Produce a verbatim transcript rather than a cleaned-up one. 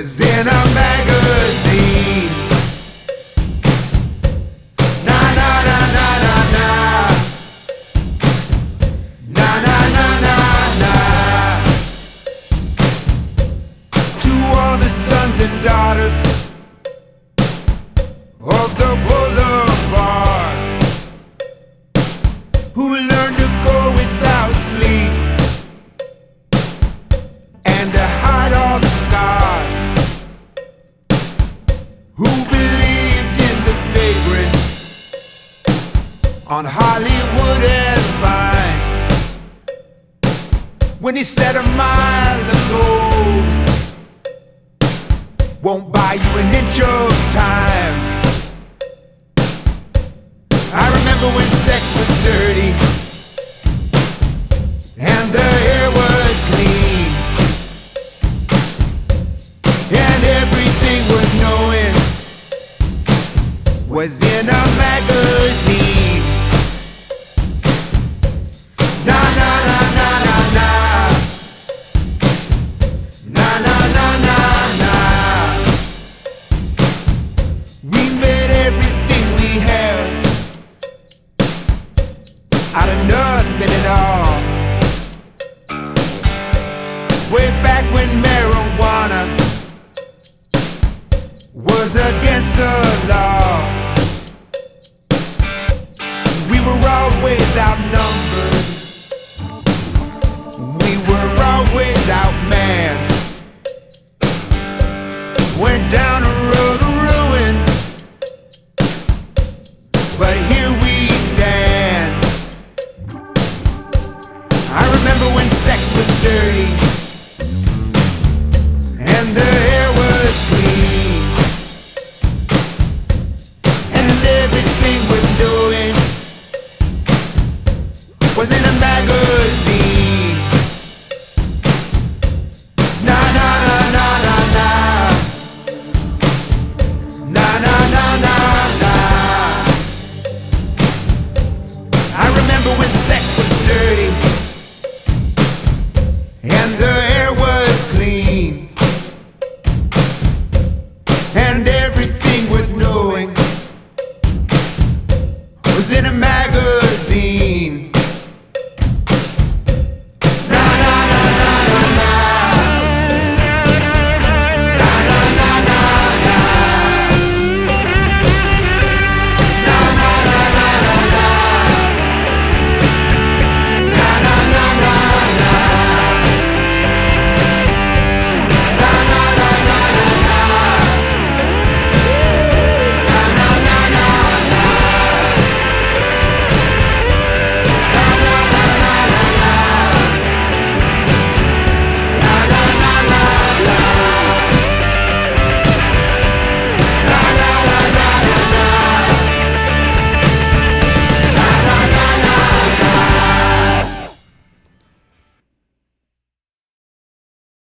was in a magazine. Na na na na na na. Na na na na na. To all the sons and daughters of the boulevard who learned to go without sleep and to hide all the scars, who believed in the vagrant on Hollywood and Vine, when he said a mile of gold won't buy you an inch of time. I remember when sex was dirty and the hair was clean and everything worth knowing was in a magazine. Na na na na na na. Na na na na na. We made everything we have out of nothing at all. Way back when marijuana was against the law.